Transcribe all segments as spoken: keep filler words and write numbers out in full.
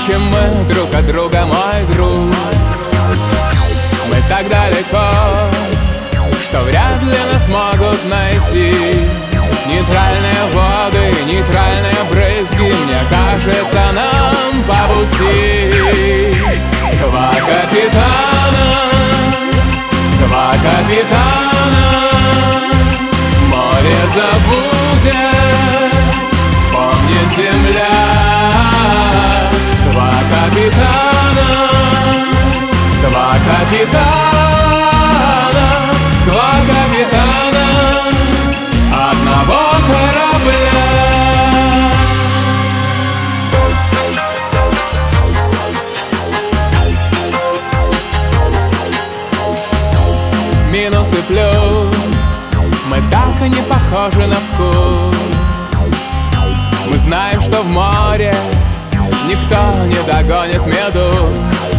Впрочем, мы друг от друга, мой друг. Мы так далеко, что вряд ли нас могут найти. Нейтральные воды, нейтральные брызги, мне кажется, нам по пути. Два капитана, два капитана, море забудет, вспомнит земля. Два капитана, два капитана, два капитана одного корабля. Минус и плюс, мы так и не похожи на вкус. Мы знаем, что в море никто не догонит медуз.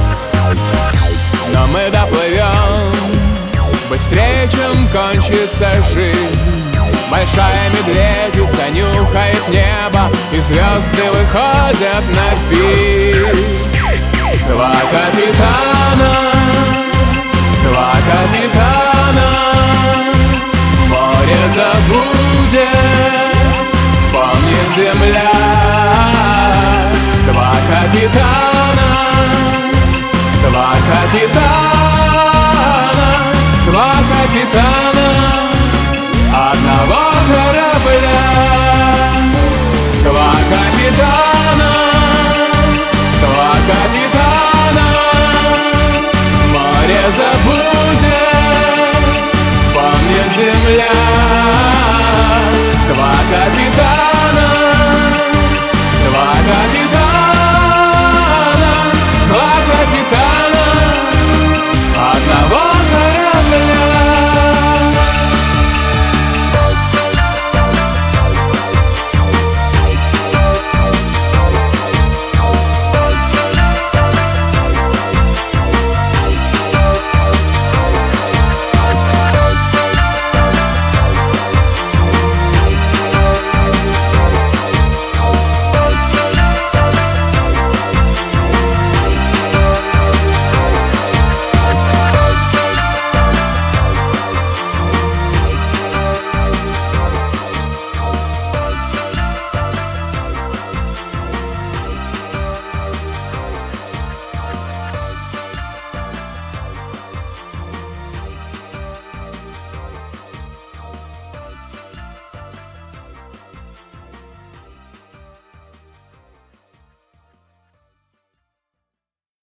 Но мы доплывем быстрее, чем кончится жизнь. Большая медведица нюхает небо, и звезды выходят на бис. Два капитана, два капитана, море забудет, вспомнит земля. Два капитана, два капитана, два капитана одного корабля. Два капитана, два капитана, море забудет, вспомнит земля. Два капитана.